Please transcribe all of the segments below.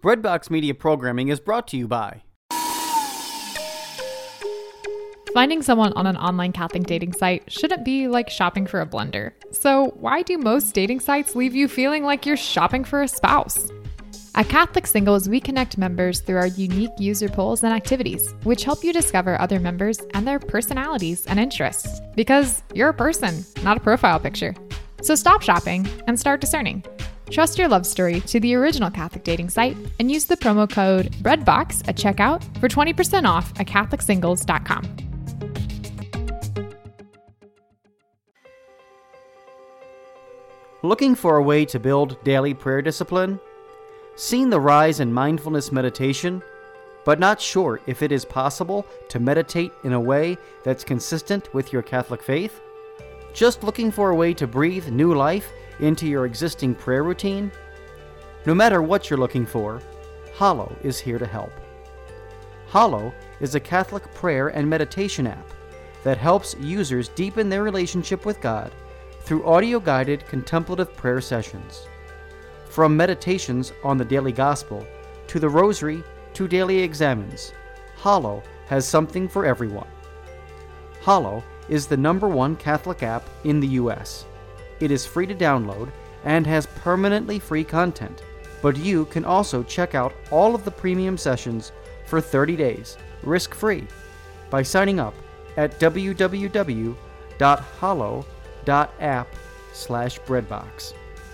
Breadbox Media programming is brought to you by... Finding someone on an online Catholic dating site shouldn't be like shopping for a blender. So why do most dating sites leave you feeling like you're shopping for a spouse? At Catholic Singles, we connect members through our unique user polls and activities, which help you discover other members and their personalities and interests. Because you're a person, not a profile picture. So stop shopping and start discerning. Trust your love story to the original Catholic dating site and use the promo code BREADBOX at checkout for 20% off at CatholicSingles.com. Looking for a way to build daily prayer discipline? Seen the rise in mindfulness meditation, but not sure if it is possible to meditate in a way that's consistent with your Catholic faith? Just looking for a way to breathe new life into your existing prayer routine? No matter what you're looking for, Hallow is here to help. Hallow is a Catholic prayer and meditation app that helps users deepen their relationship with God through audio-guided contemplative prayer sessions. From meditations on the daily gospel, to the rosary, to daily examens, Hallow has something for everyone. Hallow is the #1 Catholic app in the U.S. It is free to download and has permanently free content, but you can also check out all of the premium sessions for 30 days, risk-free, by signing up at www.hallow.app/breadbox.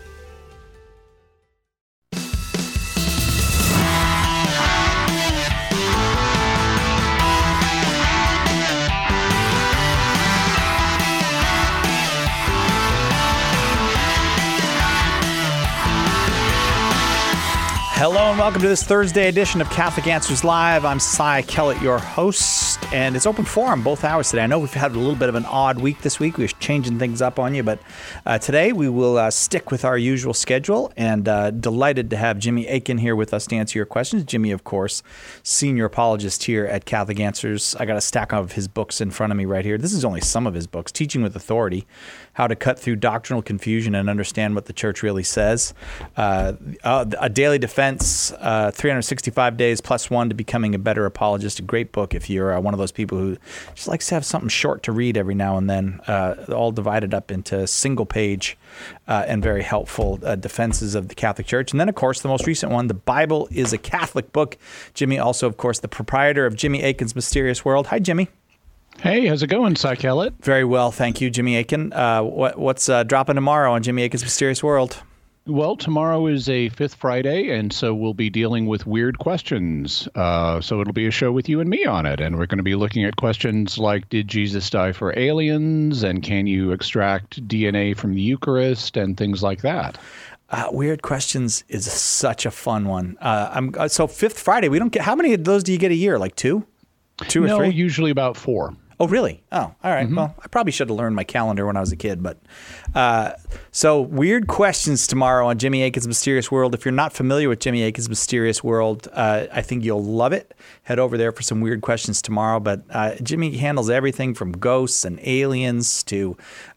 Hello and welcome to this Thursday edition of Catholic Answers Live. I'm Cy Kellett, your host, and it's open forum both hours today. I know we've had a little bit of an odd week this week. We're changing things up on you, but today we will stick with our usual schedule, and delighted to have Jimmy Akin here with us to answer your questions. Jimmy, of course, senior apologist here at Catholic Answers. I got a stack of his books in front of me right here. This is only some of his books. Teaching with Authority, How to Cut Through Doctrinal Confusion and Understand What the Church Really Says. A Daily Defense, 365 Days plus one to Becoming a Better Apologist. A great book if you're one of those people who just likes to have something short to read every now and then, all divided up into single page and very helpful defenses of the Catholic Church. And then, of course, the most recent one, The Bible is a Catholic Book. Jimmy, also, of course, the proprietor of Jimmy Akin's Mysterious World. Hi, Jimmy. Hey, how's it going, Cy Kellett? Very well, thank you, Jimmy Akin. What's dropping tomorrow on Jimmy Akin's Mysterious World? Well, tomorrow is a Fifth Friday, and so we'll be dealing with weird questions. So it'll be a show with you and me on it, and we're going to be looking at questions like, did Jesus die for aliens, and can you extract DNA from the Eucharist, and things like that. Weird questions is such a fun one. So Fifth Friday, we don't get, how many of those do you get a year? Like two or three? No, usually about 4. Oh, really? Oh, all right. Mm-hmm. Well, I probably should have learned my calendar when I was a kid. But so weird questions tomorrow on Jimmy Akin's Mysterious World. If you're not familiar with Jimmy Akin's Mysterious World, I think you'll love it. Head over there for some weird questions tomorrow. But Jimmy handles everything from ghosts and aliens to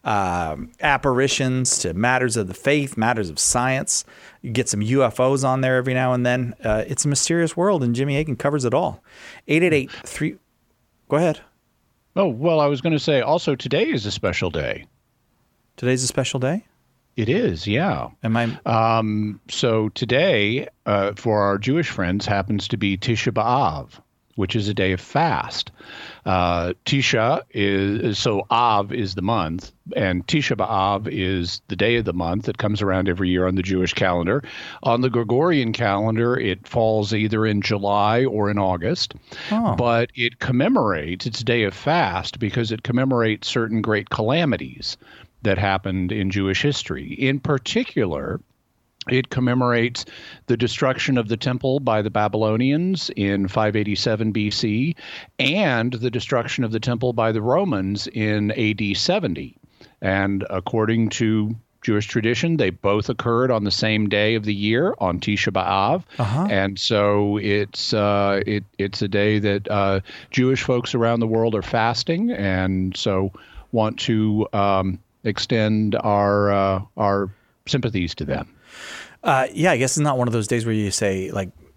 apparitions to matters of the faith, matters of science. You get some UFOs on there every now and then. It's a mysterious world, and Jimmy Akin covers it all. 888-3... Go ahead. Oh, well, I was going to say also today is a special day. Today's a special day? It is, yeah. Am I? So today, for our Jewish friends, happens to be Tisha B'Av, which is a day of fast. Tisha is, so Av is the month, and Tisha B'Av is the day of the month that comes around every year on the Jewish calendar. On the Gregorian calendar, it falls either in July or in August, but it commemorates, it's a day of fast because it commemorates certain great calamities that happened in Jewish history. In particular, it commemorates the destruction of the temple by the Babylonians in 587 BC and the destruction of the temple by the Romans in AD 70. And according to Jewish tradition, they both occurred on the same day of the year, on Tisha B'Av. And so it's a day that Jewish folks around the world are fasting, and so want to extend our sympathies to them. Yeah, I guess it's not one of those days where you say, like,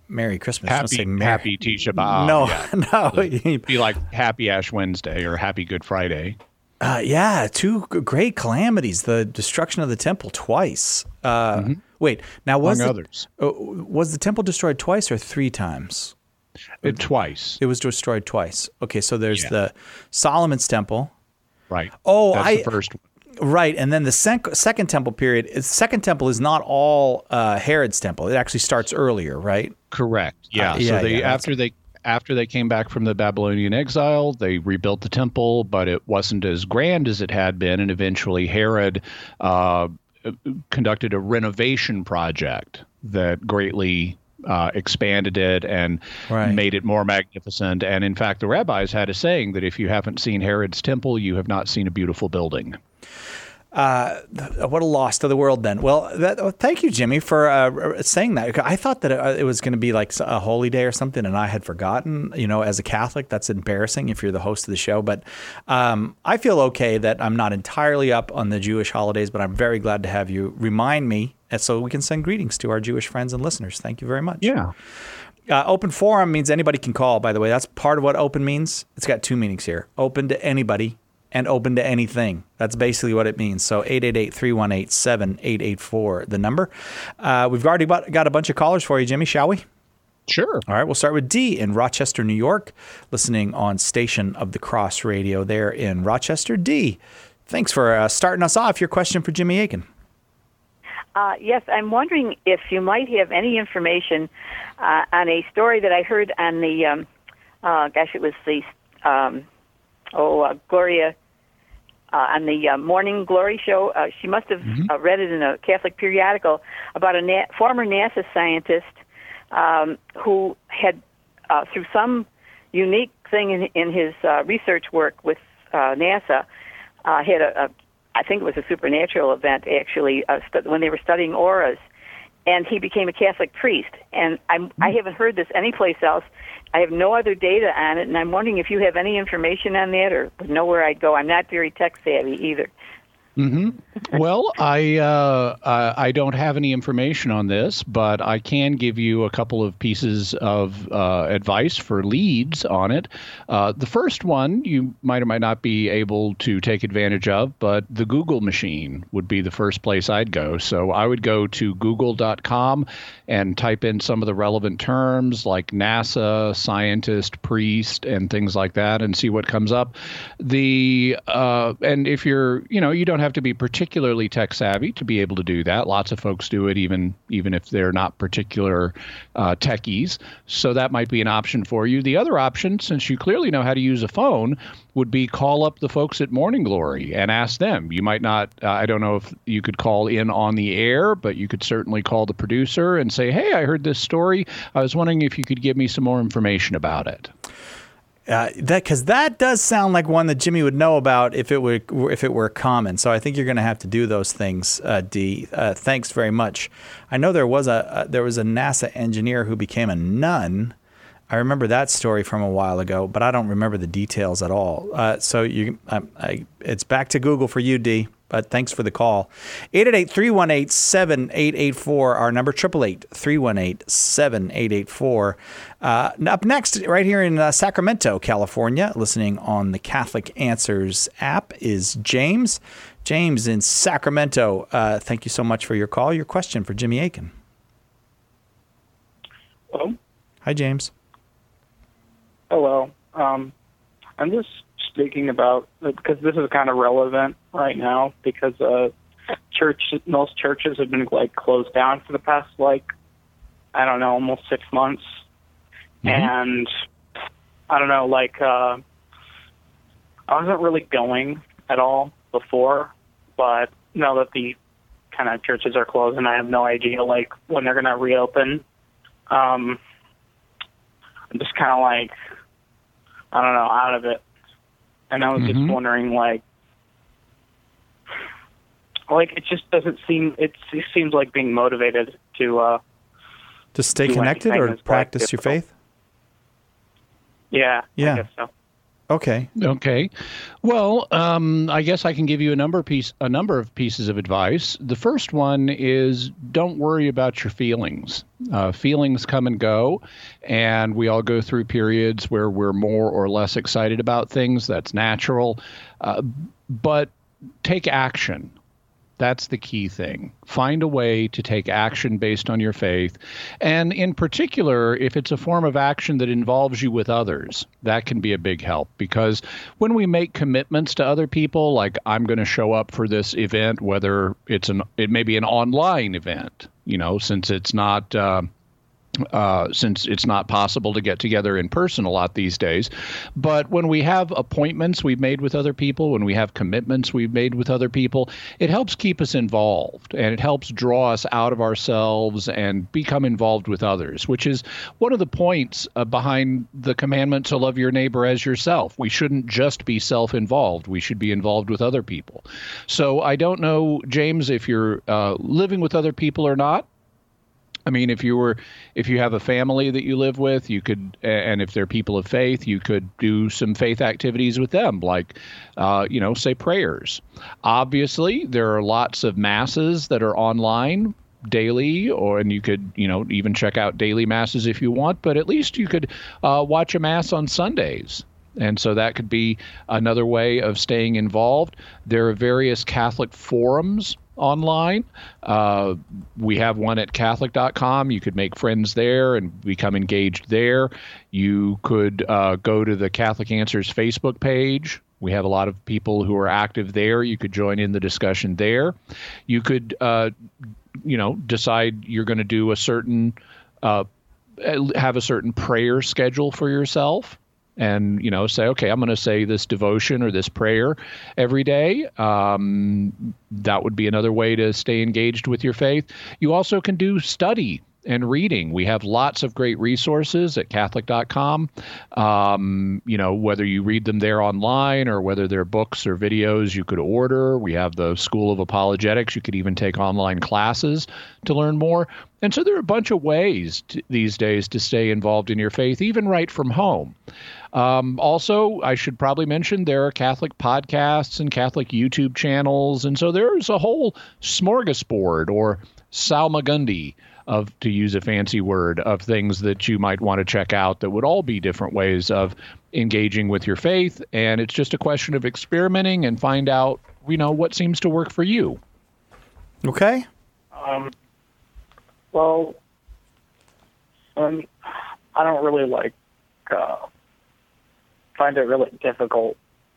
Merry Christmas. Don't say Merry. Happy Tisha B'Av. No, yeah. no. Be like Happy Ash Wednesday or Happy Good Friday. Yeah, two great calamities. The destruction of the temple twice. Wait, now was the temple destroyed twice or 3 times? Twice. It was destroyed twice. Okay, so there's the Solomon's temple. Right. Oh, that's the first one. Right, and then the second temple period. The second temple is not all Herod's temple. It actually starts earlier, right? Correct. Yeah. After they came back from the Babylonian exile, they rebuilt the temple, but it wasn't as grand as it had been, and eventually Herod conducted a renovation project that greatly expanded it and made it more magnificent. And in fact, the rabbis had a saying that if you haven't seen Herod's temple, you have not seen a beautiful building. What a loss to the world then. Well, thank you, Jimmy, for saying that. I thought that it was going to be like a holy day or something, and I had forgotten. As a Catholic, that's embarrassing if you're the host of the show. But I feel okay that I'm not entirely up on the Jewish holidays, but I'm very glad to have you remind me, and so we can send greetings to our Jewish friends and listeners. Thank you very much. Yeah. Open forum means anybody can call, by the way. That's part of what open means. It's got 2 meanings here. Open to anybody and open to anything. That's basically what it means. So 888-318-7884, the number. We've already got a bunch of callers for you, Jimmy, shall we? Sure. All right, we'll start with D in Rochester, New York, listening on Station of the Cross Radio there in Rochester. D, thanks for starting us off. Your question for Jimmy Akin. Yes, I'm wondering if you might have any information on a story that I heard on the, it was the, Gloria, on the Morning Glory show. She must have read it in a Catholic periodical about a former NASA scientist who had, through some unique thing in his research work with NASA, had I think it was a supernatural event, actually, when they were studying auras, and he became a Catholic priest. And I haven't heard this anyplace else. I have no other data on it, and I'm wondering if you have any information on that or know where I'd go. I'm not very tech-savvy either. Well, I don't have any information on this, but I can give you a couple of pieces of advice for leads on it. The first one you might or might not be able to take advantage of, but the Google machine would be the first place I'd go. So I would go to google.com and type in some of the relevant terms like NASA, scientist, priest, and things like that, and see what comes up. And if you're, you don't have to be particularly tech savvy to be able to do that. Lots of folks do it even if they're not particular techies. So that might be an option for you. The other option, since you clearly know how to use a phone, would be call up the folks at Morning Glory and ask them. You might not, I don't know if you could call in on the air, but you could certainly call the producer and say, hey, I heard this story. I was wondering if you could give me some more information about it. Because that does sound like one that Jimmy would know about if it were common. So I think you're going to have to do those things, D. Thanks very much. I know there was a NASA engineer who became a nun. I remember that story from a while ago, but I don't remember the details at all. So it's back to Google for you, D. But thanks for the call. 888-318-7884, our number, 888-318-7884. Up next, right here in Sacramento, California, listening on the Catholic Answers app is James. James in Sacramento, thank you so much for your call. Your question for Jimmy Akin. Hello. Hi, James. Hello. I'm just speaking about, because this is kind of relevant right now, because most churches have been closed down for the past almost 6 months. And I don't know, I wasn't really going at all before, but now that the kind of churches are closed and I have no idea when they're going to reopen, I'm just kind of I don't know, out of it. And I was just wondering, it just doesn't seem, it seems like being motivated to stay connected or practice your faith? Yeah, yeah. I guess so. Okay. Okay. Well, I guess I can give you a number of pieces of advice. The first one is don't worry about your feelings. Feelings come and go, and we all go through periods where we're more or less excited about things. That's natural. But take action. That's the key thing. Find a way to take action based on your faith. And in particular, if it's a form of action that involves you with others, that can be a big help. Because when we make commitments to other people, like I'm going to show up for this event, whether it may be an online event, since it's not possible to get together in person a lot these days. But when we have appointments we've made with other people, when we have commitments we've made with other people, it helps keep us involved, and it helps draw us out of ourselves and become involved with others, which is one of the points behind the commandment to love your neighbor as yourself. We shouldn't just be self-involved. We should be involved with other people. So I don't know, James, if you're living with other people or not. I mean, if you have a family that you live with, you could, and if they're people of faith, you could do some faith activities with them, like, say prayers. Obviously, there are lots of masses that are online daily, and you could, even check out daily masses if you want, but at least you could watch a mass on Sundays. And so that could be another way of staying involved. There are various Catholic forums online. We have one at Catholic.com. You could make friends there and become engaged there. You could go to the Catholic Answers Facebook page. We have a lot of people who are active there. You could join in the discussion there. You could, decide you're going to do have a certain prayer schedule for yourself. And, say, okay, I'm going to say this devotion or this prayer every day. That would be another way to stay engaged with your faith. You also can do study and reading. We have lots of great resources at Catholic.com. Whether you read them there online or whether they're books or videos you could order. We have the School of Apologetics. You could even take online classes to learn more. And so there are a bunch of ways these days to stay involved in your faith, even right from home. Also, I should probably mention there are Catholic podcasts and Catholic YouTube channels. And so there's a whole smorgasbord or salmagundi to use a fancy word, of things that you might want to check out that would all be different ways of engaging with your faith. And it's just a question of experimenting and find out, what seems to work for you. Okay. I don't really find it really difficult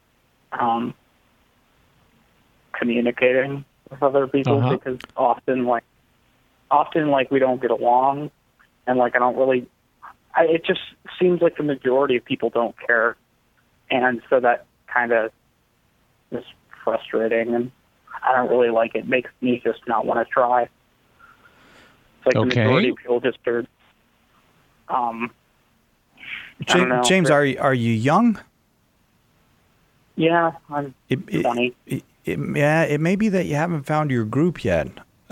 communicating with other people because often we don't get along, and I don't really. It just seems like the majority of people don't care, and so that kind of is frustrating, and I don't really like it. Makes me just not want to try. It's like the majority of people just are. James, are you young? Yeah, I'm 20. It may be that you haven't found your group yet.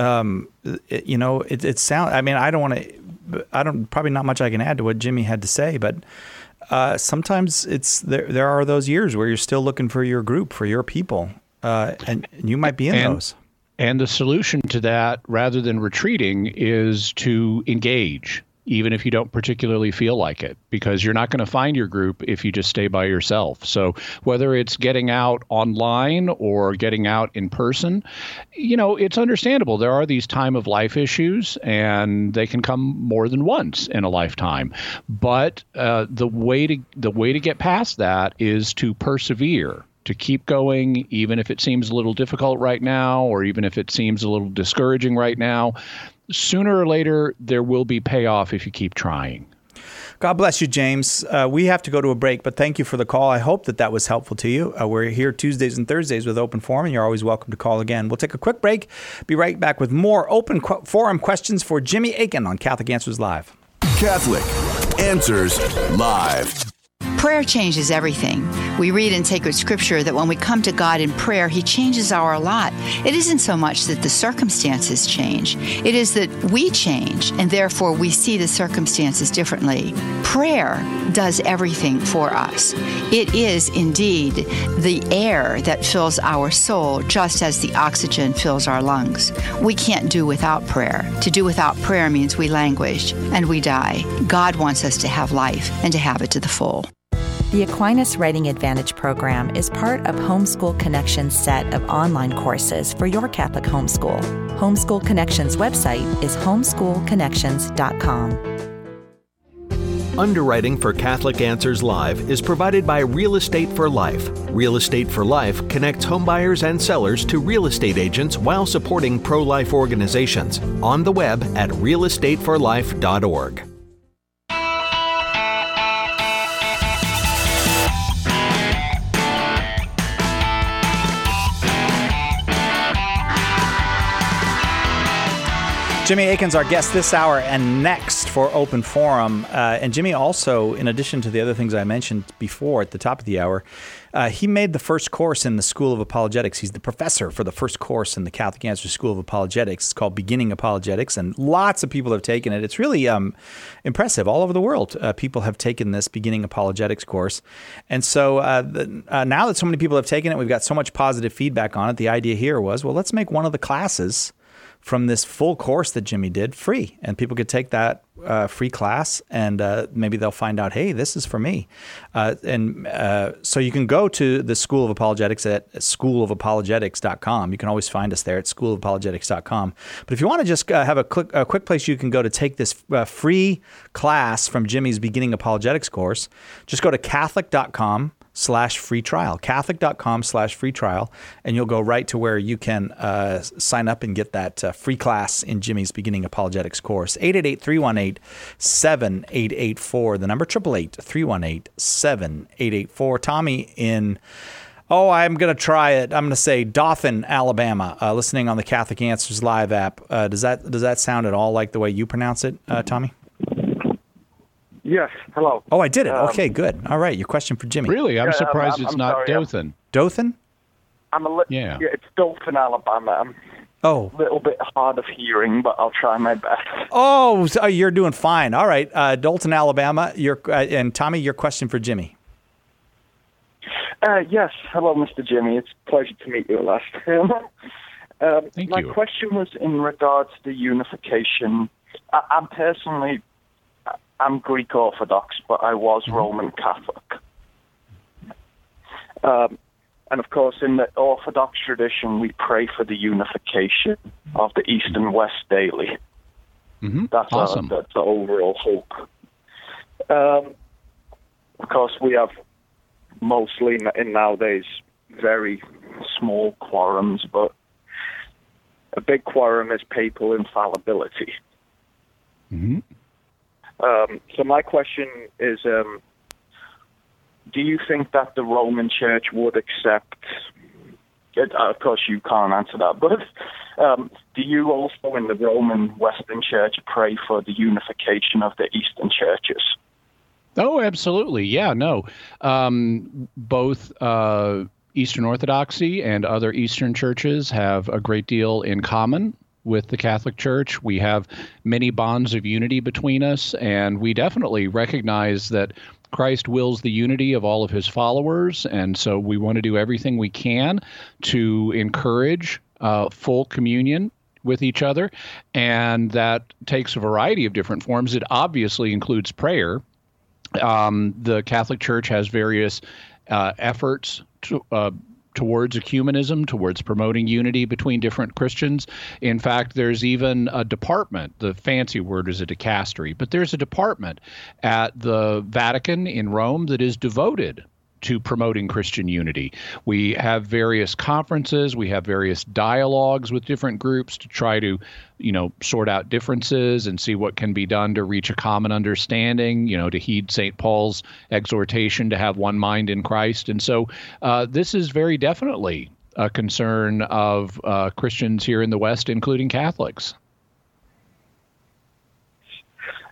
It sounds. I mean, probably not much I can add to what Jimmy had to say, but sometimes there are those years where you're still looking for your group, for your people, and you might be in those. And the solution to that, rather than retreating, is to engage, even if you don't particularly feel like it, because you're not going to find your group if you just stay by yourself. So whether it's getting out online or getting out in person, it's understandable. There are these time of life issues, and they can come more than once in a lifetime. But the way to get past that is to persevere, to keep going, even if it seems a little difficult right now, or even if it seems a little discouraging right now. Sooner or later, there will be payoff if you keep trying. God bless you, James. We have to go to a break, but thank you for the call. I hope that was helpful to you. We're here Tuesdays and Thursdays with Open Forum, and you're always welcome to call again. We'll take a quick break. Be right back with more Open Forum questions for Jimmy Akin on Catholic Answers Live. Catholic Answers Live. Prayer changes everything. We read in sacred scripture that when we come to God in prayer, He changes our lot. It isn't so much that the circumstances change. It is that we change, and therefore we see the circumstances differently. Prayer does everything for us. It is indeed the air that fills our soul, just as the oxygen fills our lungs. We can't do without prayer. To do without prayer means we languish and we die. God wants us to have life and to have it to the full. The Aquinas Writing Advantage program is part of Homeschool Connections' set of online courses for your Catholic homeschool. Homeschool Connections' website is homeschoolconnections.com. Underwriting for Catholic Answers Live is provided by Real Estate for Life. Real Estate for Life connects homebuyers and sellers to real estate agents while supporting pro-life organizations. On the web at realestateforlife.org. Jimmy Akin's our guest this hour and next for Open Forum. And Jimmy also, in addition to the other things I mentioned before at the top of the hour, he made the first course in the School of Apologetics. He's the professor for the first course in the Catholic Answers School of Apologetics. It's called Beginning Apologetics, and lots of people have taken it. It's really impressive. All over the world, people have taken this Beginning Apologetics course. And so now that so many people have taken it, we've got so much positive feedback on it. The idea here was, well, let's make one of the classes from this full course that Jimmy did free, and people could take that free class, and maybe they'll find out, hey, this is for me. So you can go to the School of Apologetics at schoolofapologetics.com. You can always find us there at schoolofapologetics.com. But if you want to just have a quick place you can go to take this free class from Jimmy's Beginning Apologetics course, just go to catholic.com/free trial, catholic.com/free trial, and you'll go right to where you can sign up and get that free class in Jimmy's Beginning Apologetics course. 888-318-7884, the number 888-318-7884. Tommy in, I'm going to try it. I'm going to say Dothan, Alabama, listening on the Catholic Answers Live app. Does that sound at all like the way you pronounce it, Tommy? Yes. Hello. Oh, I did it. Okay, good. All right. Your question for Jimmy. Really? I'm surprised it's not Dothan. Dothan? Yeah, it's Dothan, Alabama. I'm a little bit hard of hearing, but I'll try my best. Oh, so you're doing fine. All right. Dothan, Alabama. And Tommy, your question for Jimmy. Yes. Hello, Mr. Jimmy. It's a pleasure to meet you at last. Thank you. My question was in regards to unification. I'm Greek Orthodox, but I was Roman Catholic. And of course, in the Orthodox tradition, we pray for the unification of the East and West daily. Mm-hmm. That's awesome. That's the overall hope. Of course, we have mostly in nowadays very small quorums, but a big quorum is papal infallibility. Mm-hmm. So my question is, do you think that the Roman Church would accept, of course you can't answer that, but do you also in the Roman Western Church pray for the unification of the Eastern churches? Oh, absolutely. Yeah, no. Both Eastern Orthodoxy and other Eastern churches have a great deal in common with the Catholic Church. We have many bonds of unity between us, and we definitely recognize that Christ wills the unity of all of his followers, and so we want to do everything we can to encourage full communion with each other, and that takes a variety of different forms. It obviously includes prayer. The Catholic Church has various efforts towards ecumenism, towards promoting unity between different Christians. In fact, there's even a department, the fancy word is a dicastery, but there's a department at the Vatican in Rome that is devoted to promoting Christian unity. We have various conferences, we have various dialogues with different groups to try to, sort out differences and see what can be done to reach a common understanding, to heed St. Paul's exhortation to have one mind in Christ. And so this is very definitely a concern of Christians here in the West, including Catholics.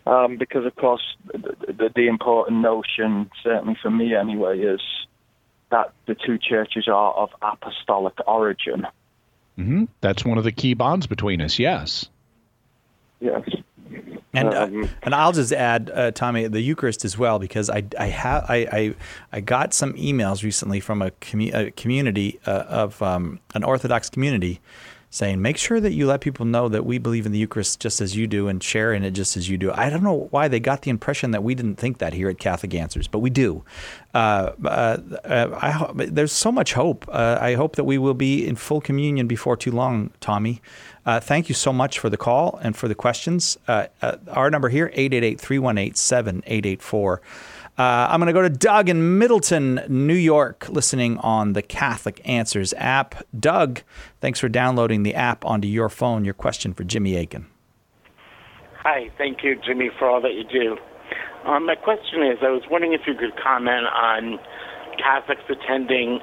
because, of course, the important notion, certainly for me anyway, is that the two churches are of apostolic origin. Mm-hmm. That's one of the key bonds between us, yes. Yes. And I'll just add, Tommy, the Eucharist as well, because I got some emails recently from a community of an Orthodox community saying, make sure that you let people know that we believe in the Eucharist just as you do and share in it just as you do. I don't know why they got the impression that we didn't think that here at Catholic Answers, but we do. There's so much hope. I hope that we will be in full communion before too long, Tommy. Thank you so much for the call and for the questions. Our number here, 888-318-7884. I'm going to go to Doug in Middleton, New York, listening on the Catholic Answers app. Doug, thanks for downloading the app onto your phone. Your question for Jimmy Akin. Hi, thank you, Jimmy, for all that you do. My question is, I was wondering if you could comment on Catholics attending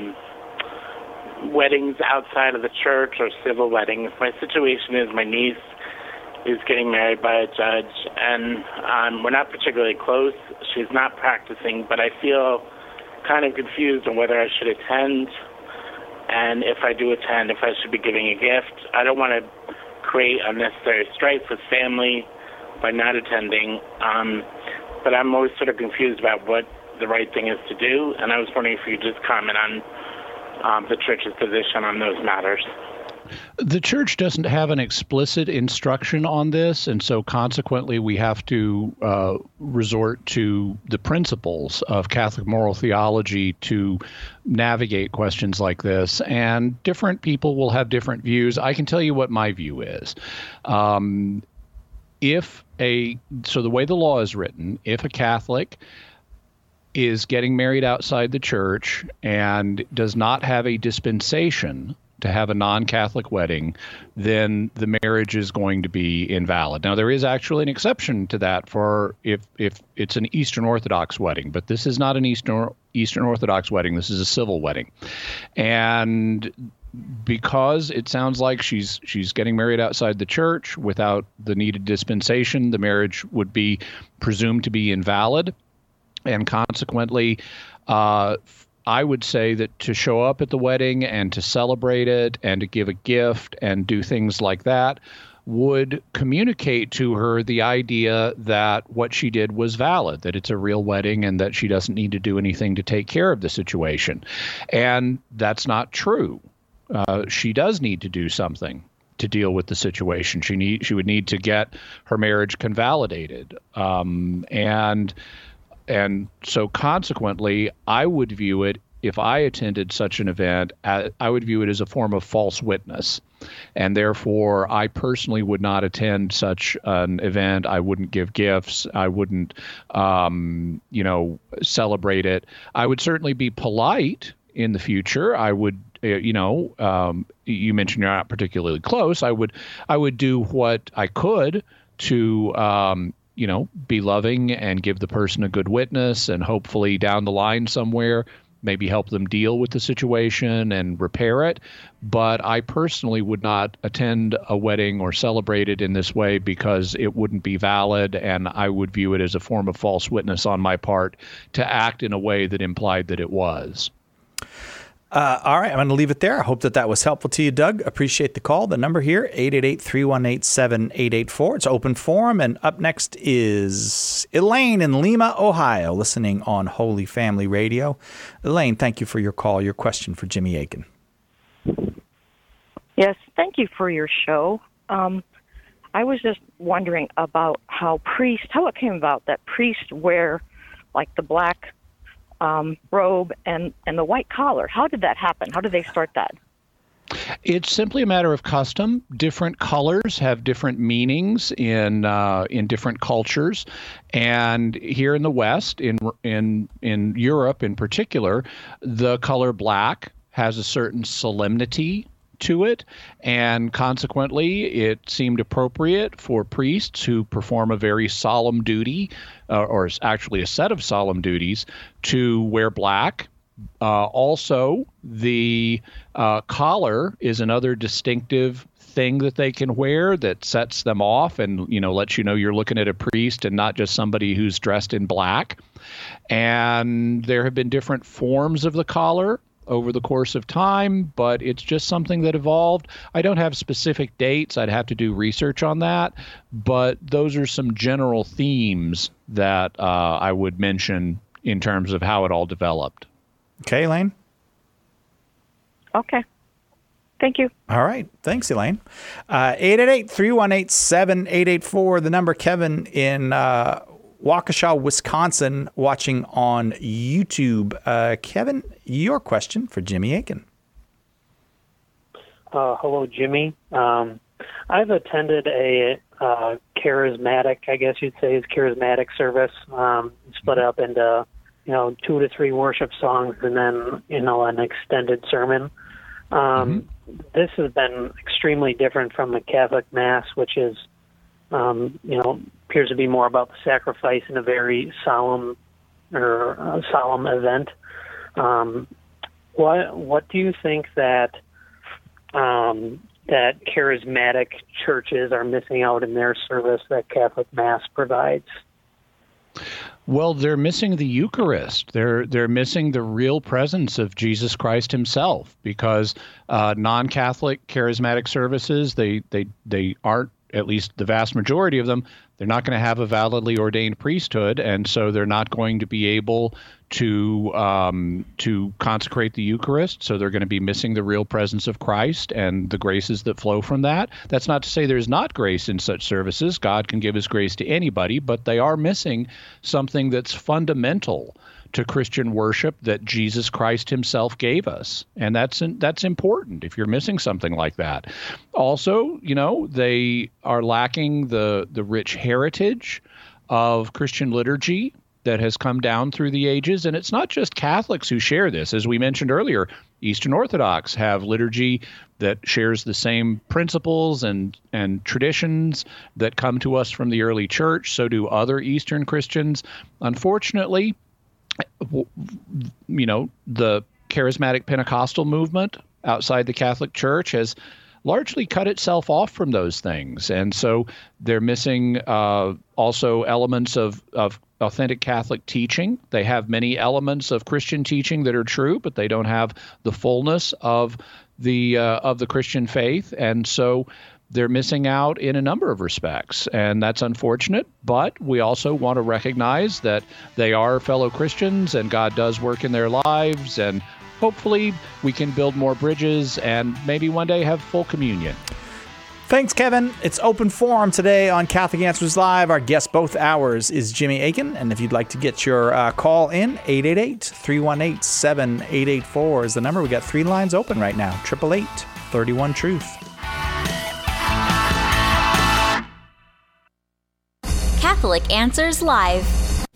weddings outside of the church or civil weddings. My situation is my niece is getting married by a judge, and we're not particularly close. She's not practicing, but I feel kind of confused on whether I should attend, and if I do attend, if I should be giving a gift. I don't want to create unnecessary strife with family by not attending, but I'm always sort of confused about what the right thing is to do, and I was wondering if you could just comment on the church's position on those matters. The church doesn't have an explicit instruction on this, and so consequently we have to resort to the principles of Catholic moral theology to navigate questions like this, and different people will have different views. I can tell you what my view is. So the way the law is written, if a Catholic is getting married outside the church and does not have a dispensation to have a non-Catholic wedding, then the marriage is going to be invalid. Now, there is actually an exception to that for if it's an Eastern Orthodox wedding, but this is not an Eastern Orthodox wedding. This is a civil wedding. And because it sounds like she's getting married outside the church without the needed dispensation, the marriage would be presumed to be invalid. And consequently, I would say that to show up at the wedding and to celebrate it and to give a gift and do things like that would communicate to her the idea that what she did was valid, that it's a real wedding and that she doesn't need to do anything to take care of the situation. And that's not true. She does need to do something to deal with the situation. She would need to get her marriage convalidated. And so consequently, I would view it, if I attended such an event, I would view it as a form of false witness. And therefore, I personally would not attend such an event. I wouldn't give gifts. I wouldn't, celebrate it. I would certainly be polite in the future. I would, you mentioned you're not particularly close. I would do what I could to, be loving and give the person a good witness, and hopefully down the line somewhere, maybe help them deal with the situation and repair it. But I personally would not attend a wedding or celebrate it in this way because it wouldn't be valid, and I would view it as a form of false witness on my part to act in a way that implied that it was. All right, I'm going to leave it there. I hope that was helpful to you, Doug. Appreciate the call. The number here, 888-318-7884. It's open forum. And up next is Elaine in Lima, Ohio, listening on Holy Family Radio. Elaine, thank you for your call. Your question for Jimmy Akin. Yes, thank you for your show. I was just wondering about how it came about that priests wear like the black robe and the white collar. How did that happen? How did they start that? It's simply a matter of custom. Different colors have different meanings in different cultures, and here in the West, in Europe in particular, the color black has a certain solemnity to it, and consequently it seemed appropriate for priests who perform a very solemn duty, or actually a set of solemn duties, to wear black. Also, the collar is another distinctive thing that they can wear that sets them off and, lets you know you're looking at a priest and not just somebody who's dressed in black. And there have been different forms of the collar over the course of time, but it's just something that evolved. I don't have specific dates. I'd have to do research on that, but those are some general themes that I would mention in terms of how it all developed. Okay, Elaine? Okay. Thank you. All right. Thanks, Elaine. 888-318-7884, the number. Kevin in Waukesha, Wisconsin, watching on YouTube. Kevin, your question for Jimmy Akin. Hello, Jimmy. I've attended a charismatic, I guess you'd say, is charismatic service, split up into 2 to 3 worship songs and then an extended sermon. This has been extremely different from the Catholic Mass, which is appears to be more about the sacrifice in a very solemn event. What do you think that that charismatic churches are missing out in their service that Catholic Mass provides? Well, they're missing the Eucharist. They're missing the real presence of Jesus Christ himself, because non-Catholic charismatic services, they aren't, at least the vast majority of them, they're not going to have a validly ordained priesthood, and so they're not going to be able to consecrate the Eucharist. So they're going to be missing the real presence of Christ and the graces that flow from that. That's not to say there's not grace in such services. God can give his grace to anybody, but they are missing something that's fundamental to Christian worship that Jesus Christ himself gave us. And that's important if you're missing something like that. Also, they are lacking the rich heritage of Christian liturgy that has come down through the ages. And it's not just Catholics who share this. As we mentioned earlier, Eastern Orthodox have liturgy that shares the same principles and traditions that come to us from the early church. So do other Eastern Christians. Unfortunately, the charismatic Pentecostal movement outside the Catholic Church has largely cut itself off from those things. And so they're missing also elements of authentic Catholic teaching. They have many elements of Christian teaching that are true, but they don't have the fullness of the Christian faith. And so they're missing out in a number of respects, and that's unfortunate. But we also want to recognize that they are fellow Christians and God does work in their lives, and hopefully we can build more bridges and maybe one day have full communion. Thanks, Kevin. It's open forum today on Catholic Answers Live. Our guest both hours is Jimmy Akin, and if you'd like to get your call in, 888-318-7884 is the number. We got 3 lines open right now, 888-31-TRUTH. Catholic Answers Live.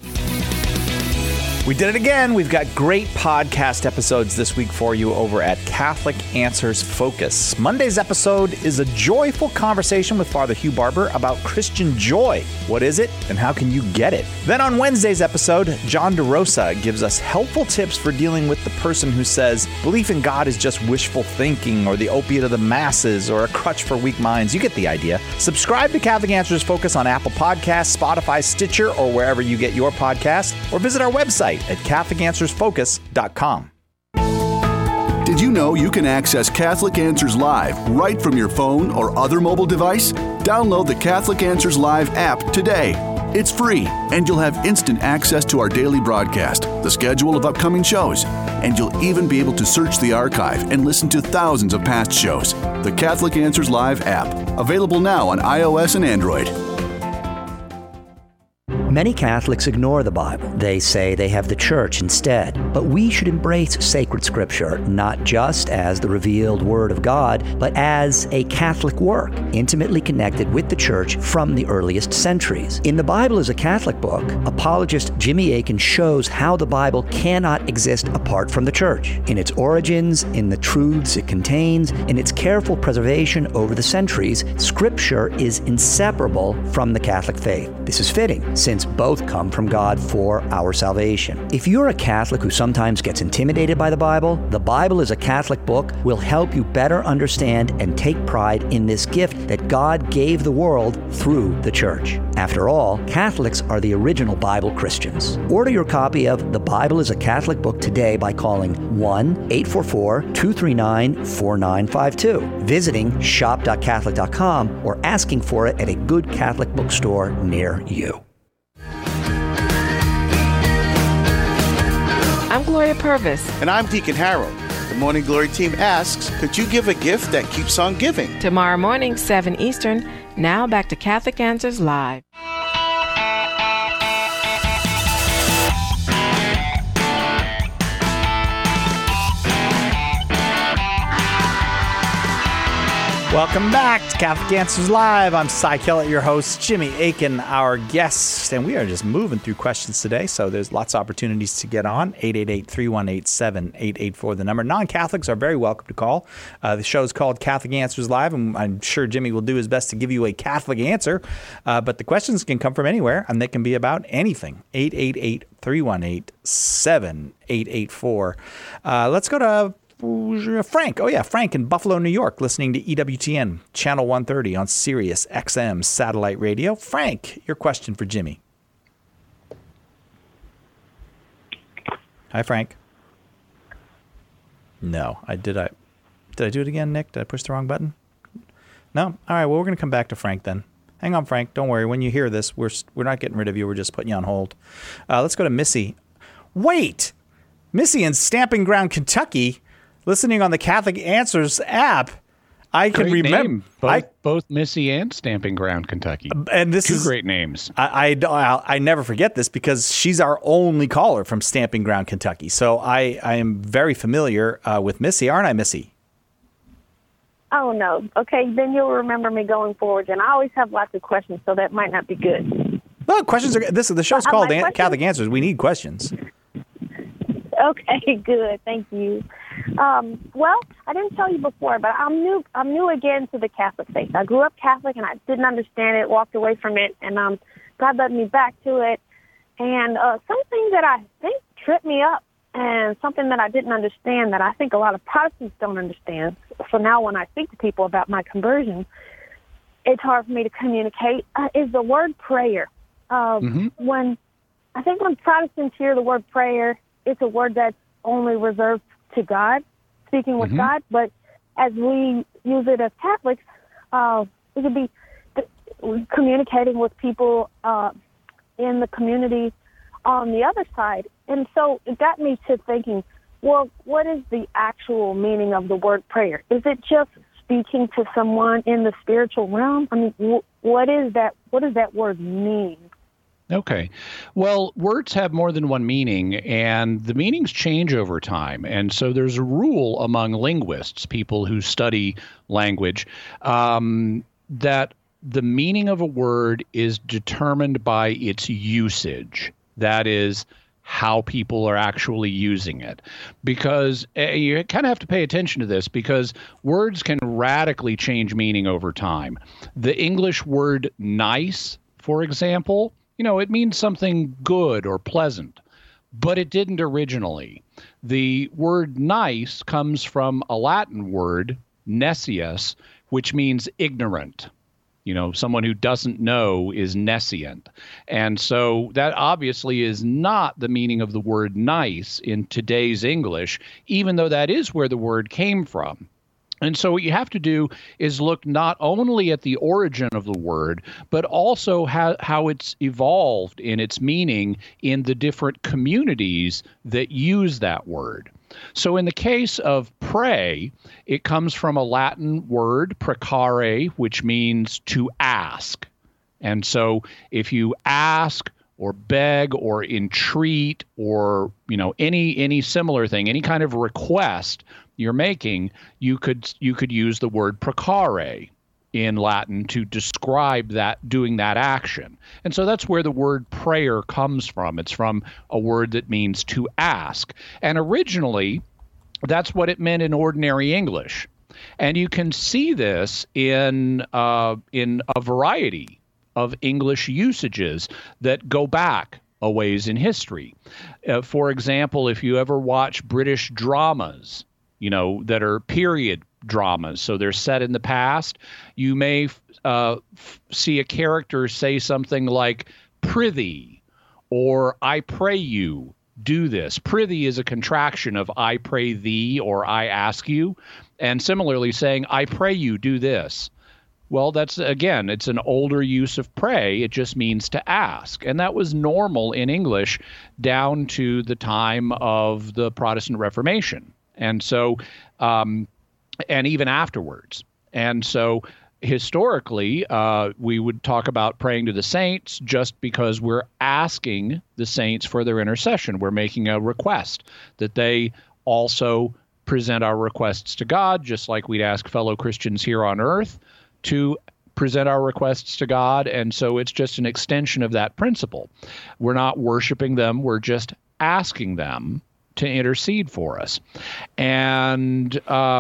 We did it again. We've got great podcast episodes this week for you over at Catholic Answers Focus. Monday's episode is a joyful conversation with Father Hugh Barber about Christian joy. What is it and how can you get it? Then on Wednesday's episode, John DeRosa gives us helpful tips for dealing with the person who says belief in God is just wishful thinking or the opiate of the masses or a crutch for weak minds. You get the idea. Subscribe to Catholic Answers Focus on Apple Podcasts, Spotify, Stitcher, or wherever you get your podcast, or visit our website at CatholicAnswersFocus.com. Did you know you can access Catholic Answers Live right from your phone or other mobile device? Download the Catholic Answers Live app today. It's free, and you'll have instant access to our daily broadcast, the schedule of upcoming shows, and you'll even be able to search the archive and listen to thousands of past shows. The Catholic Answers Live app, available now on iOS and Android. Many Catholics ignore the Bible. They say they have the Church instead. But we should embrace sacred Scripture, not just as the revealed Word of God, but as a Catholic work, intimately connected with the Church from the earliest centuries. In The Bible is a Catholic Book, apologist Jimmy Akin shows how the Bible cannot exist apart from the Church, in its origins, in the truths it contains, in its careful preservation over the centuries. Scripture is inseparable from the Catholic faith. This is fitting, since both come from God for our salvation. If you're a Catholic who sometimes gets intimidated by the Bible is a Catholic book will help you better understand and take pride in this gift that God gave the world through the Church. After all, Catholics are the original Bible Christians. Order your copy of The Bible is a Catholic Book today by calling 1-844-239-4952, visiting shop.catholic.com, or asking for it at a good Catholic bookstore near you. I'm Gloria Purvis. And I'm Deacon Harold. The Morning Glory team asks, could you give a gift that keeps on giving? Tomorrow morning, 7 Eastern. Now back to Catholic Answers Live. Welcome back to Catholic Answers Live. I'm Cy Kellett, your host, Jimmy Akin, our guest, and we are just moving through questions today, so there's lots of opportunities to get on. 888-318-7884, the number. Non-Catholics are very welcome to call. The show is called Catholic Answers Live, and I'm sure Jimmy will do his best to give you a Catholic answer, but the questions can come from anywhere, and they can be about anything. 888-318-7884. Let's go to Frank. Oh, yeah, Frank in Buffalo, New York, listening to EWTN, Channel 130 on Sirius XM satellite radio. Frank, your question for Jimmy. Hi, Frank. No, Did I do it again, Nick? Did I push the wrong button? No? All right, well, we're going to come back to Frank then. Hang on, Frank. Don't worry. When you hear this, we're not getting rid of you. We're just putting you on hold. Let's go to Missy. Wait! Missy in Stamping Ground, Kentucky, listening on the Catholic Answers app. I can remember both Missy and Stamping Ground, Kentucky. And this is great names. I never forget this because she's our only caller from Stamping Ground, Kentucky. So I am very familiar with Missy, aren't I, Missy? Oh, no. Okay, then you'll remember me going forward. And I always have lots of questions, so that might not be good. No, questions are. The show's called Catholic Answers. We need questions. Okay, good. Thank you. Well, I didn't tell you before, but I'm new again to the Catholic faith. I grew up Catholic, and I didn't understand it, walked away from it, and God led me back to it. And something that I think tripped me up, and something that I didn't understand that I think a lot of Protestants don't understand. So now when I speak to people about my conversion, it's hard for me to communicate, is the word prayer. When Protestants hear the word prayer, it's a word that's only reserved to God, speaking with God. But as we use it as Catholics, it could be communicating with people in the community on the other side. And so it got me to thinking, well, what is the actual meaning of the word prayer? Is it just speaking to someone in the spiritual realm? I mean, what is that? What does that word mean? Okay. Well, words have more than one meaning, and the meanings change over time. And so there's a rule among linguists, people who study language, that the meaning of a word is determined by its usage. That is, how people are actually using it. Because you kind of have to pay attention to this, because words can radically change meaning over time. The English word nice, for example, it means something good or pleasant, but it didn't originally. The word nice comes from a Latin word, nescius, which means ignorant. Someone who doesn't know is nescient. And so that obviously is not the meaning of the word nice in today's English, even though that is where the word came from. And so what you have to do is look not only at the origin of the word, but also how it's evolved in its meaning in the different communities that use that word. So in the case of pray, it comes from a Latin word, precare, which means to ask. And so if you ask or beg or entreat or, any similar thing, any kind of request you're making, you could use the word precare in Latin to describe that, doing that action. And so that's where the word prayer comes from. It's from a word that means to ask. And originally, that's what it meant in ordinary English. And you can see this in a variety of English usages that go back a ways in history. For example, if you ever watch British dramas, that are period dramas, so they're set in the past, you may see a character say something like prithee or I pray you do this. Prithee is a contraction of I pray thee or I ask you, and similarly saying I pray you do this. Well, that's, again, it's an older use of pray. It just means to ask. And that was normal in English down to the time of the Protestant Reformation. And so, and even afterwards. And so historically, we would talk about praying to the saints just because we're asking the saints for their intercession. We're making a request that they also present our requests to God, just like we'd ask fellow Christians here on earth to present our requests to God. And so it's just an extension of that principle. We're not worshiping them. We're just asking them to intercede for us. And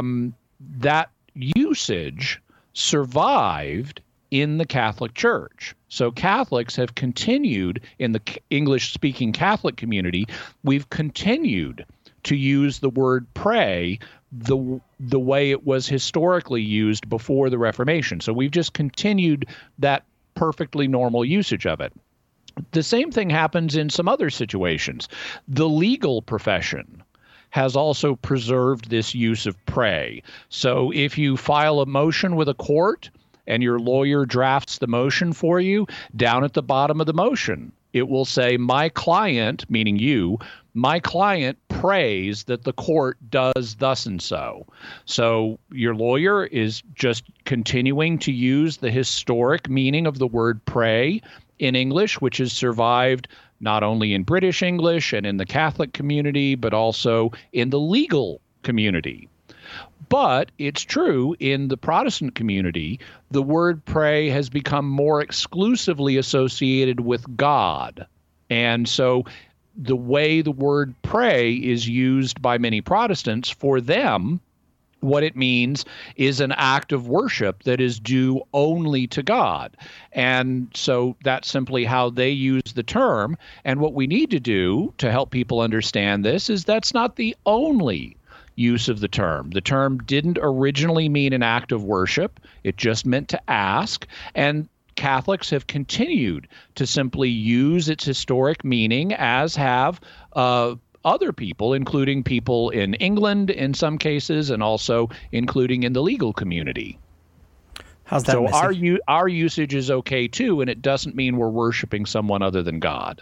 that usage survived in the Catholic Church. So Catholics have continued in the English-speaking Catholic community. We've continued to use the word pray the way it was historically used before the Reformation. So we've just continued that perfectly normal usage of it. The same thing happens in some other situations. The legal profession has also preserved this use of pray. So if you file a motion with a court and your lawyer drafts the motion for you, down at the bottom of the motion, it will say, my client, meaning you, my client prays that the court does thus and so. So your lawyer is just continuing to use the historic meaning of the word pray in English, which has survived not only in British English and in the Catholic community, but also in the legal community. But it's true in the Protestant community, the word pray has become more exclusively associated with God. And so the way the word pray is used by many Protestants, for them, what it means is an act of worship that is due only to God. And so that's simply how they use the term. And what we need to do to help people understand this is that's not the only use of the term. The term didn't originally mean an act of worship. It just meant to ask. And Catholics have continued to simply use its historic meaning, as have other people, including people in England in some cases, and also including in the legal community. How's that? So our usage is okay too, and it doesn't mean we're worshiping someone other than God.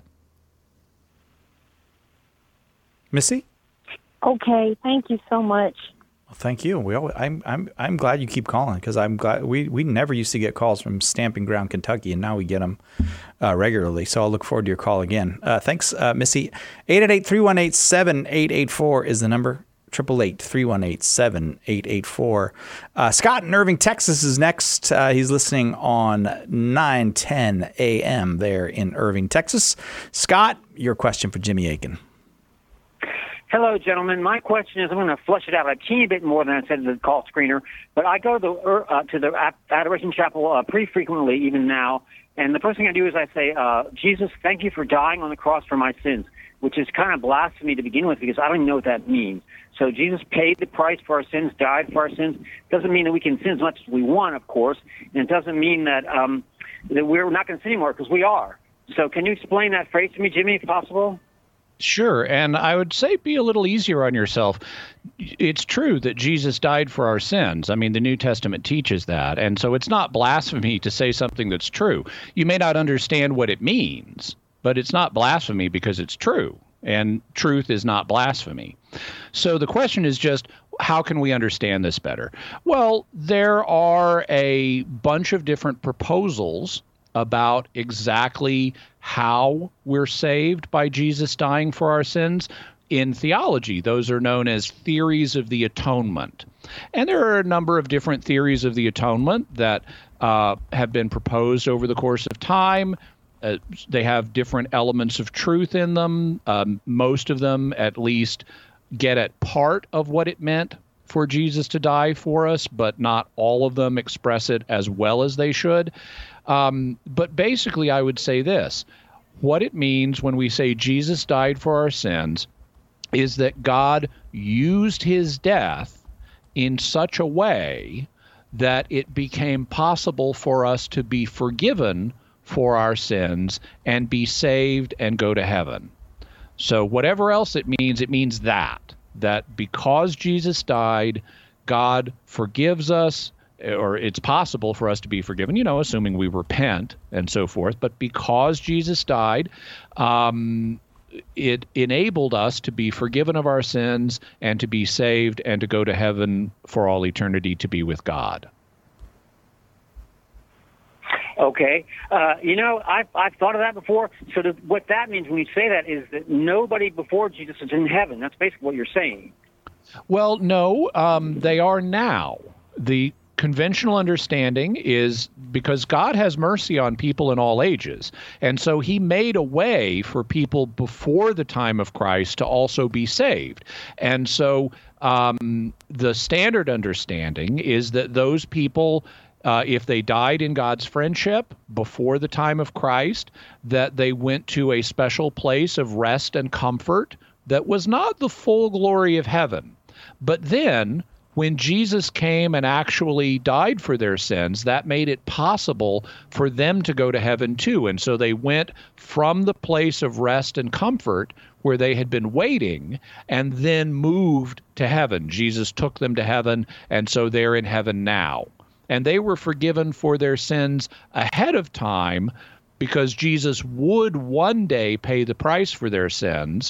Missy? Okay, thank you so much. Well, thank you. I'm glad you keep calling, because I'm glad we never used to get calls from Stamping Ground, Kentucky, and now we get them regularly. So I'll look forward to your call again. Thanks, Missy. 888-318-7884 is the number. 888-318-7884. Scott in Irving, Texas is next. He's listening on 910 a.m. there in Irving, Texas. Scott, your question for Jimmy Akin. Hello, gentlemen. My question is, I'm going to flush it out a teeny bit more than I said in the call screener, but I go to the Adoration Chapel pretty frequently, even now, and the first thing I do is I say, Jesus, thank you for dying on the cross for my sins, which is kind of blasphemy to begin with, because I don't even know what that means. So Jesus paid the price for our sins, died for our sins. Doesn't mean that we can sin as much as we want, of course, and it doesn't mean that that we're not going to sin anymore, because we are. So can you explain that phrase to me, Jimmy, if possible? Sure. And I would say be a little easier on yourself. It's true that Jesus died for our sins. I mean, the New Testament teaches that. And so it's not blasphemy to say something that's true. You may not understand what it means, but it's not blasphemy because it's true. And truth is not blasphemy. So the question is just, how can we understand this better? Well, there are a bunch of different proposals about exactly how we're saved by Jesus dying for our sins. In theology, those are known as theories of the atonement. And there are a number of different theories of the atonement that have been proposed over the course of time. They have different elements of truth in them. Most of them, at least, get at part of what it meant for Jesus to die for us, but not all of them express it as well as they should. But basically, I would say this. What it means when we say Jesus died for our sins is that God used his death in such a way that it became possible for us to be forgiven for our sins and be saved and go to heaven. So whatever else it means that because Jesus died, God forgives us, or it's possible for us to be forgiven, assuming we repent and so forth. But because Jesus died, it enabled us to be forgiven of our sins and to be saved and to go to heaven for all eternity to be with God. Okay. I've thought of that before. So what that means when you say that is that nobody before Jesus is in heaven. That's basically what you're saying. Well, no, they are now. The conventional understanding is because God has mercy on people in all ages. And so he made a way for people before the time of Christ to also be saved. And so the standard understanding is that those people, if they died in God's friendship before the time of Christ, that they went to a special place of rest and comfort that was not the full glory of heaven. But then, when Jesus came and actually died for their sins, that made it possible for them to go to heaven too. And so they went from the place of rest and comfort where they had been waiting and then moved to heaven. Jesus took them to heaven, and so they're in heaven now. And they were forgiven for their sins ahead of time because Jesus would one day pay the price for their sins.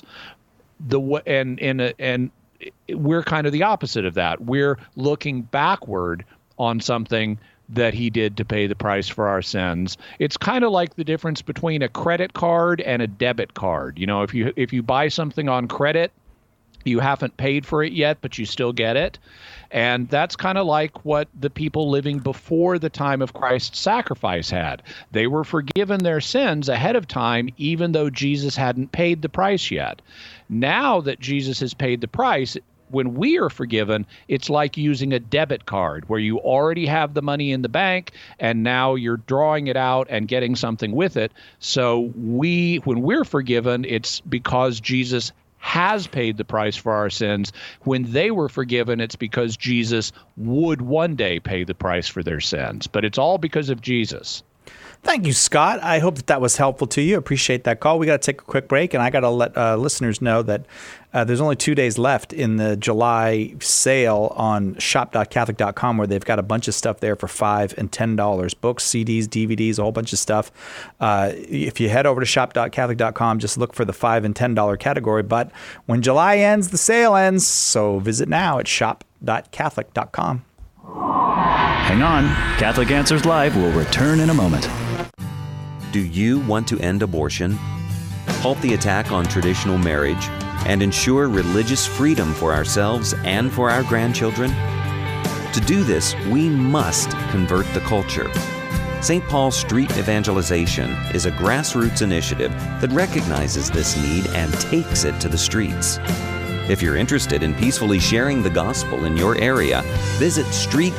And we're kind of the opposite of that. We're looking backward on something that he did to pay the price for our sins. It's kind of like the difference between a credit card and a debit card. If you buy something on credit, you haven't paid for it yet, but you still get it. And that's kind of like what the people living before the time of Christ's sacrifice had. They were forgiven their sins ahead of time, even though Jesus hadn't paid the price yet. Now that Jesus has paid the price, when we are forgiven, it's like using a debit card where you already have the money in the bank and now you're drawing it out and getting something with it. So when we're forgiven, it's because Jesus has paid the price for our sins. When they were forgiven, it's because Jesus would one day pay the price for their sins. But it's all because of Jesus. Thank you, Scott. I hope that was helpful to you. Appreciate that call. We got to take a quick break, and I got to let listeners know that there's only 2 days left in the July sale on shop.catholic.com, where they've got a bunch of stuff there for $5 and $10. Books, CDs, DVDs, a whole bunch of stuff. If you head over to shop.catholic.com, just look for the $5 and $10 category. But when July ends, the sale ends. So visit now at shop.catholic.com. Hang on. Catholic Answers Live will return in a moment. Do you want to end abortion, halt the attack on traditional marriage, and ensure religious freedom for ourselves and for our grandchildren? To do this, we must convert the culture. St. Paul Street Evangelization is a grassroots initiative that recognizes this need and takes it to the streets. If you're interested in peacefully sharing the gospel in your area, visit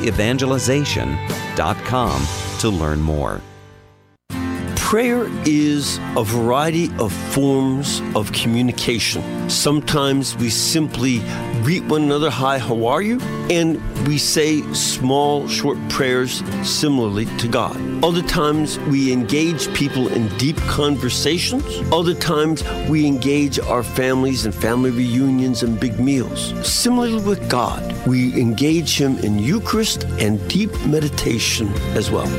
streetevangelization.com to learn more. Prayer is a variety of forms of communication. Sometimes we simply greet one another, "Hi, how are you?" And we say small, short prayers similarly to God. Other times we engage people in deep conversations. Other times we engage our families in family reunions and big meals. Similarly with God, we engage Him in Eucharist and deep meditation as well.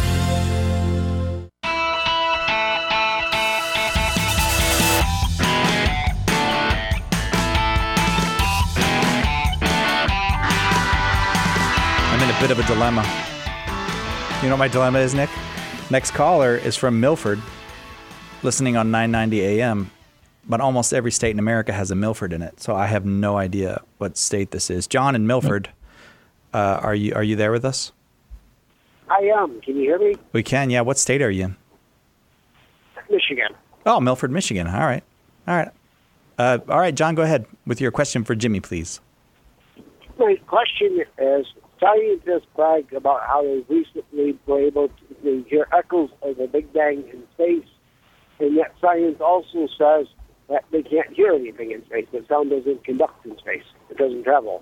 Bit of a dilemma. You know what my dilemma is, Nick? Next caller is from Milford, listening on 990 AM, but almost every state in America has a Milford in it, so I have no idea what state this is. John in Milford, are you there with us? I am. Can you hear me? We can, yeah. What state are you in? Michigan. Oh, Milford, Michigan. All right. All right, John, go ahead with your question for Jimmy, please. my question is, scientists brag about how they recently were able to hear echoes of the Big Bang in space, and yet science also says that they can't hear anything in space. The sound doesn't conduct in space. It doesn't travel.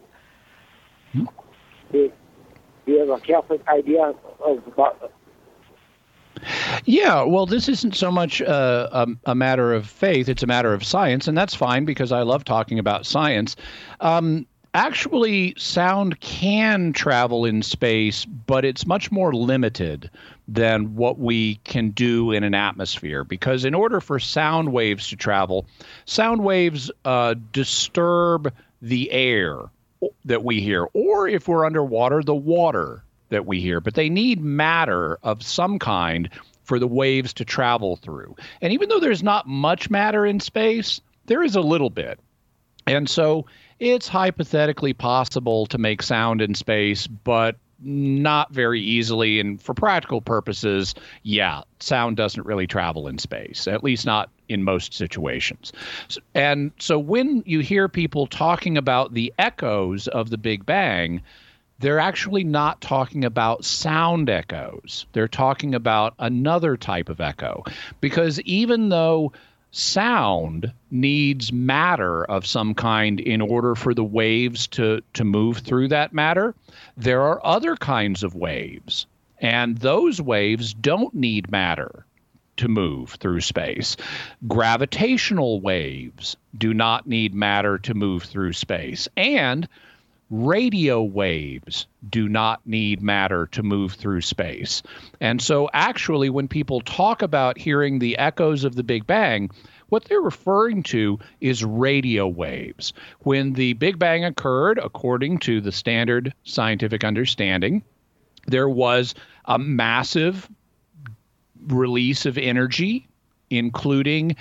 Do you have a Catholic idea about? Yeah, well, this isn't so much a matter of faith. It's a matter of science, and that's fine because I love talking about science. Actually, sound can travel in space, but it's much more limited than what we can do in an atmosphere. Because in order for sound waves to travel, sound waves disturb the air that we hear, or if we're underwater, the water that we hear. But they need matter of some kind for the waves to travel through. And even though there's not much matter in space, there is a little bit. And so it's hypothetically possible to make sound in space, but not very easily. And for practical purposes, yeah, sound doesn't really travel in space, at least not in most situations. And so when you hear people talking about the echoes of the Big Bang, they're actually not talking about sound echoes. They're talking about another type of echo. Because even though sound needs matter of some kind in order for the waves to move through that matter, there are other kinds of waves. And those waves don't need matter to move through space. Gravitational waves do not need matter to move through space. And radio waves do not need matter to move through space. And so actually, when people talk about hearing the echoes of the Big Bang, what they're referring to is radio waves. When the Big Bang occurred, according to the standard scientific understanding, there was a massive release of energy, including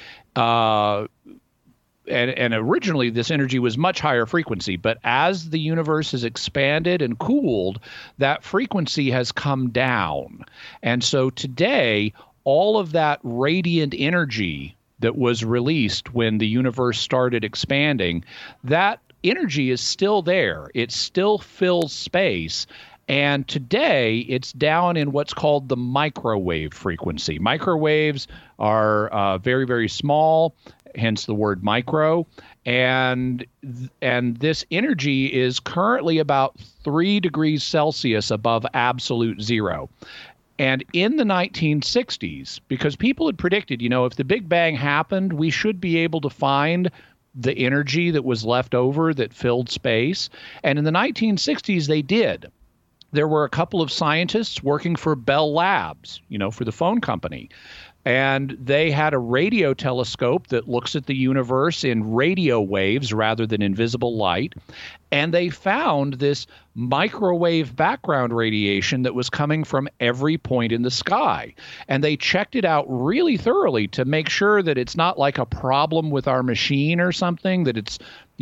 and originally this energy was much higher frequency, but as the universe has expanded and cooled, that frequency has come down. And so today, all of that radiant energy that was released when the universe started expanding, that energy is still there. It still fills space. And today, it's down in what's called the microwave frequency. Microwaves are very, very small, hence the word micro. And this energy is currently about 3 degrees Celsius above absolute zero. And in the 1960s, because people had predicted, if the Big Bang happened, we should be able to find the energy that was left over that filled space. And in the 1960s, they did. There were a couple of scientists working for Bell Labs, for the phone company. And they had a radio telescope that looks at the universe in radio waves rather than in visible light. And they found this microwave background radiation that was coming from every point in the sky. And they checked it out really thoroughly to make sure that it's not like a problem with our machine or something, that it's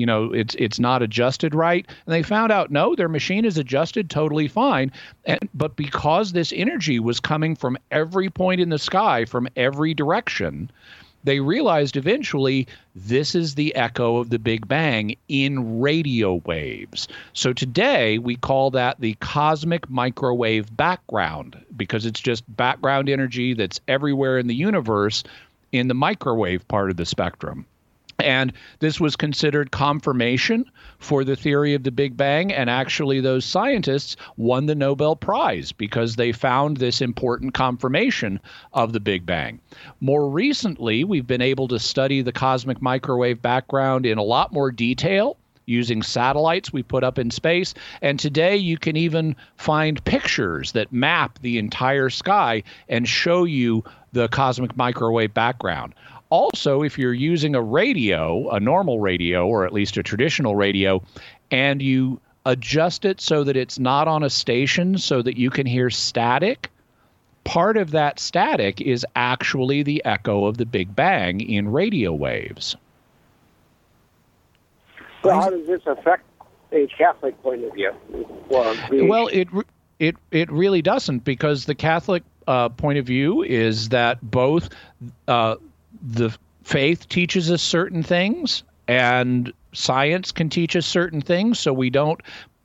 not adjusted right. And they found out, no, their machine is adjusted totally fine. But because this energy was coming from every point in the sky, from every direction, they realized eventually this is the echo of the Big Bang in radio waves. So today we call that the cosmic microwave background, because it's just background energy that's everywhere in the universe in the microwave part of the spectrum. And this was considered confirmation for the theory of the Big Bang. And actually, those scientists won the Nobel Prize because they found this important confirmation of the Big Bang. More recently, we've been able to study the cosmic microwave background in a lot more detail using satellites we put up in space. And today you can even find pictures that map the entire sky and show you the cosmic microwave background. Also, if you're using a radio, a normal radio, or at least a traditional radio, and you adjust it so that it's not on a station so that you can hear static, part of that static is actually the echo of the Big Bang in radio waves. So how does this affect a Catholic point of view? Well, it really doesn't, because the Catholic point of view is that both the faith teaches us certain things and science can teach us certain things, so we don't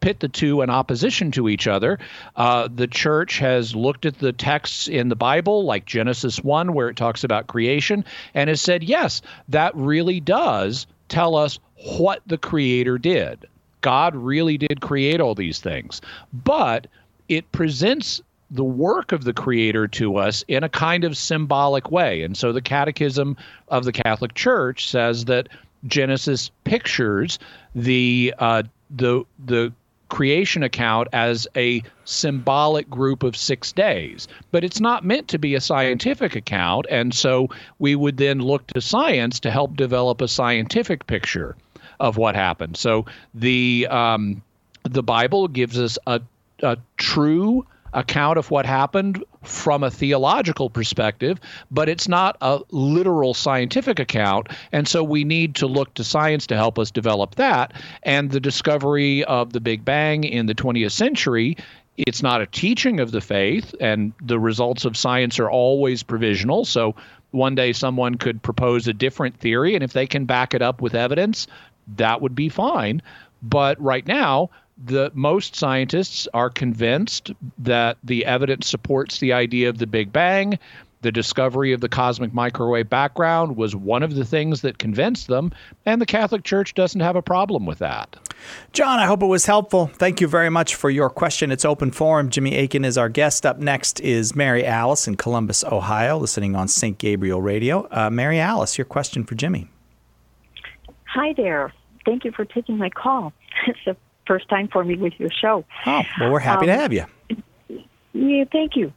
pit the two in opposition to each other. The church has looked at the texts in the Bible, like Genesis 1, where it talks about creation, and has said, yes, that really does tell us what the Creator did. God really did create all these things. But it presents the work of the Creator to us in a kind of symbolic way. And so the Catechism of the Catholic Church says that Genesis pictures the creation account as a symbolic group of 6 days. But it's not meant to be a scientific account, and so we would then look to science to help develop a scientific picture of what happened. So the Bible gives us a true account of what happened from a theological perspective, but it's not a literal scientific account. And so we need to look to science to help us develop that. And the discovery of the Big Bang in the 20th century, it's not a teaching of the faith, and the results of science are always provisional. So one day someone could propose a different theory, and if they can back it up with evidence, that would be fine. But right now, most scientists are convinced that the evidence supports the idea of the Big Bang. The discovery of the cosmic microwave background was one of the things that convinced them, and the Catholic Church doesn't have a problem with that. John, I hope it was helpful. Thank you very much for your question. It's open forum. Jimmy Akin is our guest. Up next is Mary Alice in Columbus, Ohio, listening on St. Gabriel Radio. Mary Alice, your question for Jimmy. Hi there. Thank you for taking my call. It's the first time for me with your show. Oh, well, we're happy to have you. Yeah, thank you.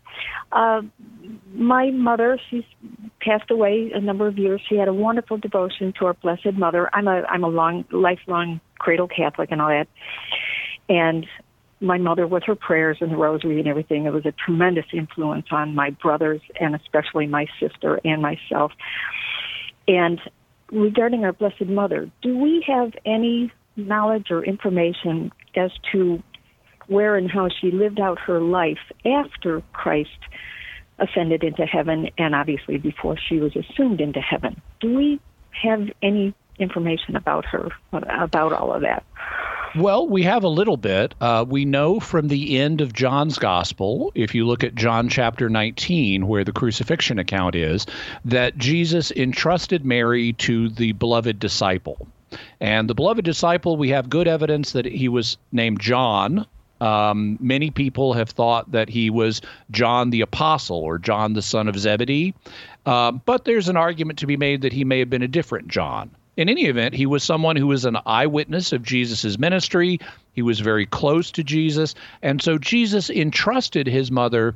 My mother, she's passed away a number of years. She had a wonderful devotion to our Blessed Mother. I'm a lifelong cradle Catholic and all that. And my mother, with her prayers and the rosary and everything, it was a tremendous influence on my brothers and especially my sister and myself. And regarding our Blessed Mother, do we have any knowledge or information as to where and how she lived out her life after Christ ascended into heaven and obviously before she was assumed into heaven? Do we have any information about her, about all of that? Well, we have a little bit. We know from the end of John's Gospel, if you look at John chapter 19, where the crucifixion account is, that Jesus entrusted Mary to the beloved disciple. And the beloved disciple, we have good evidence that he was named John. Many people have thought that he was John the Apostle or John the son of Zebedee. But there's an argument to be made that he may have been a different John. In any event, he was someone who was an eyewitness of Jesus's ministry. He was very close to Jesus. And so Jesus entrusted his mother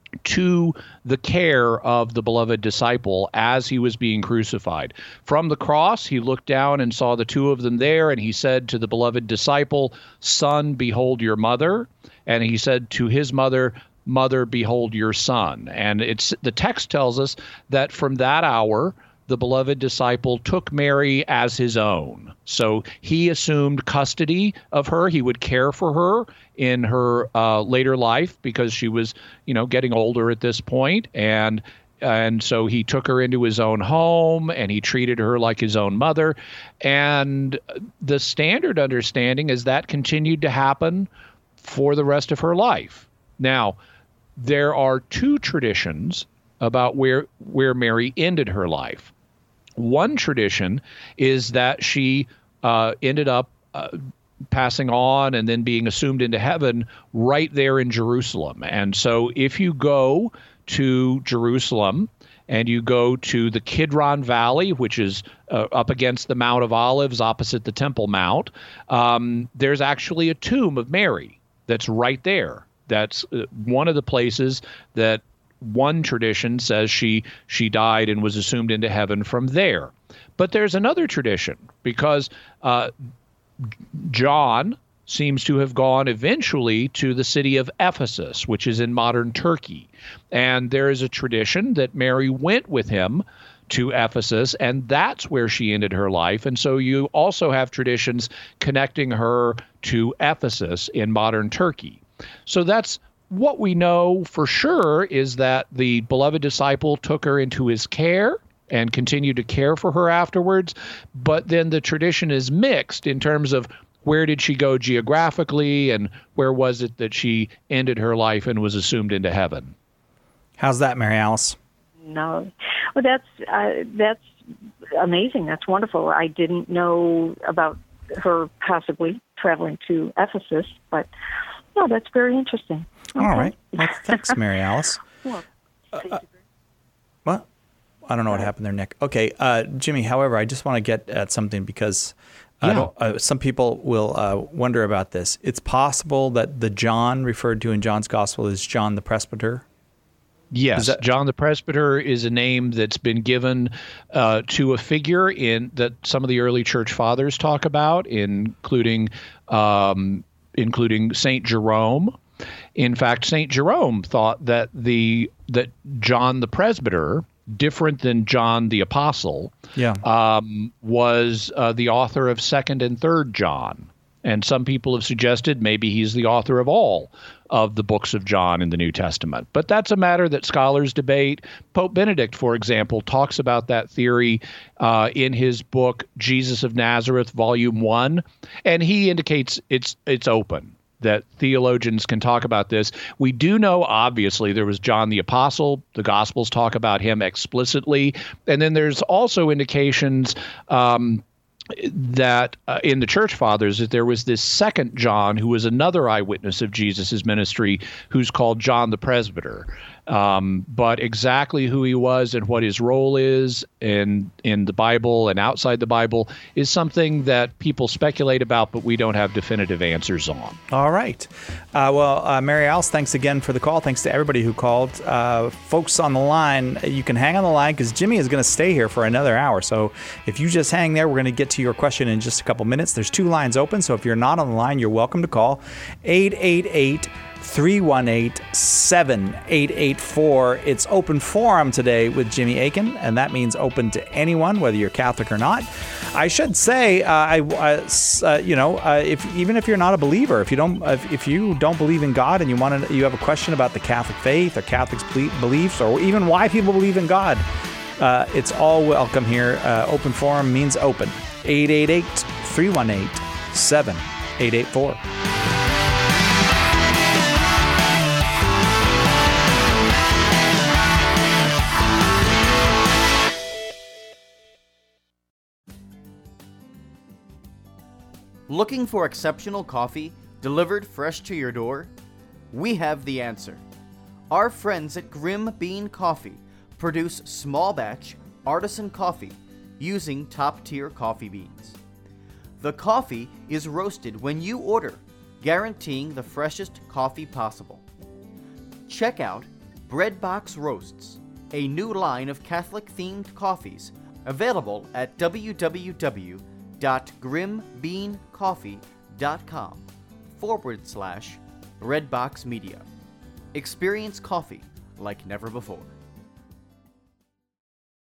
to the care of the beloved disciple as he was being crucified. From the cross, he looked down and saw the two of them there, and he said to the beloved disciple, "Son, behold your mother." And he said to his mother, "Mother, behold your son." And the text tells us that from that hour, the beloved disciple took Mary as his own. So he assumed custody of her. He would care for her in her later life because she was, getting older at this point. And so he took her into his own home and he treated her like his own mother. And the standard understanding is that continued to happen for the rest of her life. Now, there are two traditions about where Mary ended her life. One tradition is that she ended up passing on and then being assumed into heaven right there in Jerusalem. And so if you go to Jerusalem and you go to the Kidron Valley, which is up against the Mount of Olives opposite the Temple Mount, there's actually a tomb of Mary that's right there. That's one of the places that one tradition says she died and was assumed into heaven from there. But there's another tradition because John seems to have gone eventually to the city of Ephesus, which is in modern Turkey. And there is a tradition that Mary went with him to Ephesus, and that's where she ended her life. And so you also have traditions connecting her to Ephesus in modern Turkey. So that's what we know for sure is that the beloved disciple took her into his care and continued to care for her afterwards. But then the tradition is mixed in terms of where did she go geographically, and where was it that she ended her life and was assumed into heaven? How's that, Mary Alice? No, well, that's amazing. That's wonderful. I didn't know about her possibly traveling to Ephesus, but no, that's very interesting. Okay. All right. Well, thanks, Mary Alice. Well, what? I don't know what happened there, Nick. Okay, Jimmy, however, I just want to get at something because some people will wonder about this. It's possible that the John referred to in John's Gospel is John the Presbyter? Yes, John the Presbyter is a name that's been given to a figure that some of the early church fathers talk about, including Saint Jerome. In fact, Saint Jerome thought that John the Presbyter, different than John the Apostle, was the author of 2nd and 3rd John. And some people have suggested maybe he's the author of all of the books of John in the New Testament. But that's a matter that scholars debate. Pope Benedict, for example, talks about that theory in his book, Jesus of Nazareth, Volume 1. And he indicates it's open, that theologians can talk about this. We do know, obviously, there was John the Apostle. The Gospels talk about him explicitly. And then there's also indications that in the church fathers that there was this second John who was another eyewitness of Jesus's ministry, who's called John the Presbyter. But exactly who he was and what his role is in the Bible and outside the Bible is something that people speculate about, but we don't have definitive answers on. All right. Mary Alice, thanks again for the call. Thanks to everybody who called. Folks on the line, you can hang on the line because Jimmy is going to stay here for another hour. So if you just hang there, we're going to get to your question in just a couple minutes. There's 2 lines open, so if you're not on the line, you're welcome to call 888-318-7884. It's open forum today with Jimmy Akin, and that means open to anyone, whether you're Catholic or not. I should say, even if you're not a believer, if you don't believe in God and you have a question about the Catholic faith or Catholics' beliefs, or even why people believe in God, it's all welcome here. Open forum means open. 888-318-7884. Looking for exceptional coffee delivered fresh to your door? We have the answer. Our friends at Grim Bean Coffee produce small batch artisan coffee using top-tier coffee beans. The coffee is roasted when you order, guaranteeing the freshest coffee possible. Check out Breadbox Roasts, a new line of Catholic-themed coffees available at www.grimbeancoffee.com/Redbox Media. Experience coffee like never before.